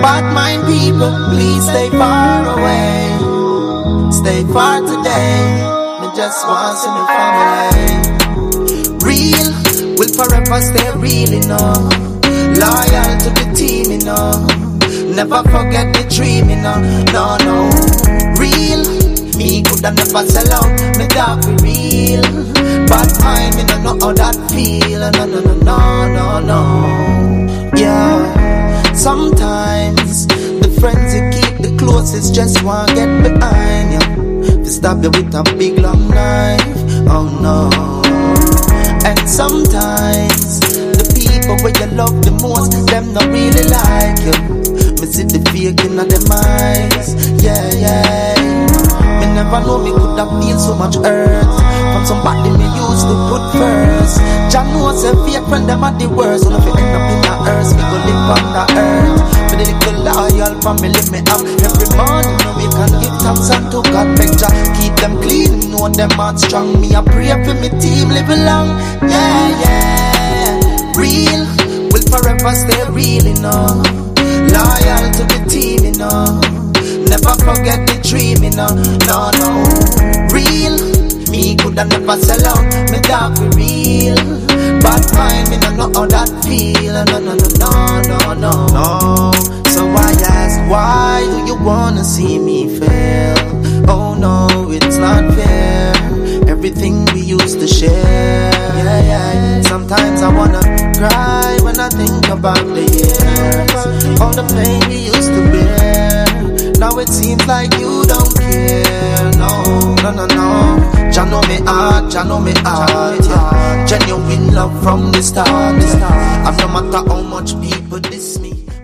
Bad mind people, please stay far away. Stay far today. Me just want to see me family. Real will forever stay real, you know. Loyal to the team, you know. Never forget the dream, you know. No, no. Real, me coulda never sell out. Me dog be real. Bad mind, me no know how that feel. No, no, no, no, no, no. Yeah. Sometimes the friends you keep the closest just want get behind you. To stab you with a big long knife. Oh no. And sometimes the people where you love the most, them not really like you. Me see the fake in them eyes. Yeah, yeah. Me never know me could have feel so much hurt from somebody me used to put first. Jah knows a fake friend them are the worst. So if you end up in the earth, we go live on the earth. For the little loyal family me have every morning, we can give thanks unto God. Beg Jah keep them clean, know them heart strong. Me a pray for me team live long. Yeah, yeah. Real will forever stay real, you know. Loyal to the team, you know. Never forget the dream, you know. No, no. Real, me coulda never sell out. Me dog be real. Bad mind, me no know how that feel. No, no, no, no, no, no, no. So I ask, why do you wanna see me fail? Oh no, it's not fair. Everything we used to share. Yeah, yeah. Sometimes I wanna cry when I think about the years, all the pain we used to bear. Now it seems like you don't care. No, no, no, no. Jah know me heart, Jah know me heart. Yeah. Genuine love from the start. And no matter how much people diss me.